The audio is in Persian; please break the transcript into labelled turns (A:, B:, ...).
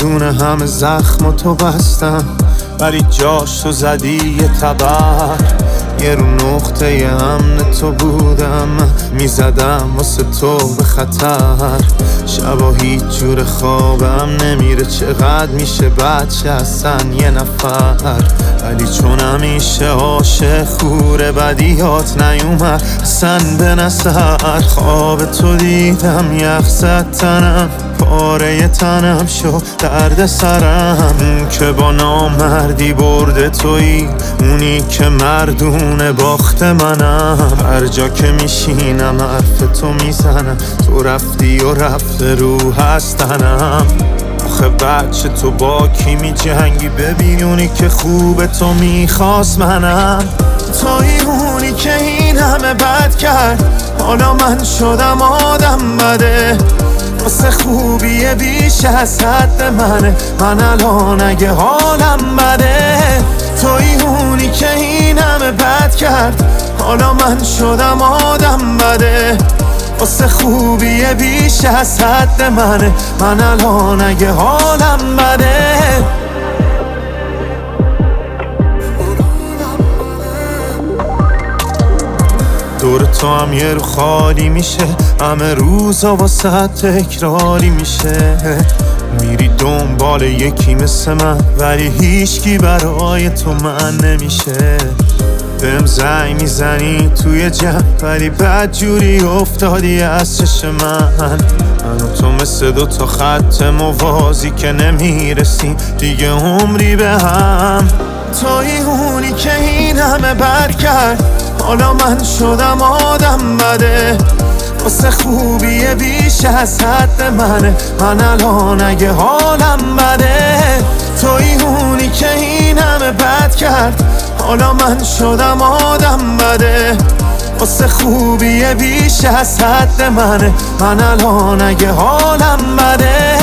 A: دونه همه زخم تو بستم، ولی جاش تو زدی یه تبر. یه رو نقطه امن تو بودم، میزدم واسه تو به خطر. شبا هیچ جور خوابم نمیره، چقدر میشه بچه اصلا یه نفر. ولی چون همیشه عاشق خوره بدیات نیومد اصلا به نظر. خواب تو دیدم یخ زد تنم، پاره تنم شد درد سرم. اون که با نامردی برده تویی، اونی که مردونه باخت منم. هر جا که میشینم حرف تو میزنم، تو رفتی و رفته رو هستنم. آخه بچه تو با کی می جنگی؟ ببین اونی که خوب تو میخواست منم. توی اونی که این همه بد کرد، حالا من شدم آدم بده. واسه خوبی بیش از حد منه، من الان اگه حالم بده. توی اونی که این همه بد کرد، حالا من شدم آدم بده. واسه خوبی بیش از حد منه، من الان اگه حالم بده. دور تو هم یه رو خالی میشه، همه روزا واسه تکراری میشه. میری دنبال یکی مثل من، ولی هیچکی برای تو من نمیشه. بهم زنگ میزنی توی جمع، ولی بدجوری افتادی از چشم من و تو مثل دوتا خط موازی که نمیرسیم دیگه عمری به هم. توی اونی که این همه بد کرد، حالا من شدم آدم بده. واسه خوبی بیش از حد منه، من الان اگه حالم بده. توی اونی که این همه بد کرد، حالا من شدم آدم بده. واسه خوبی بیش از حد منه، من الان اگه حالم بده.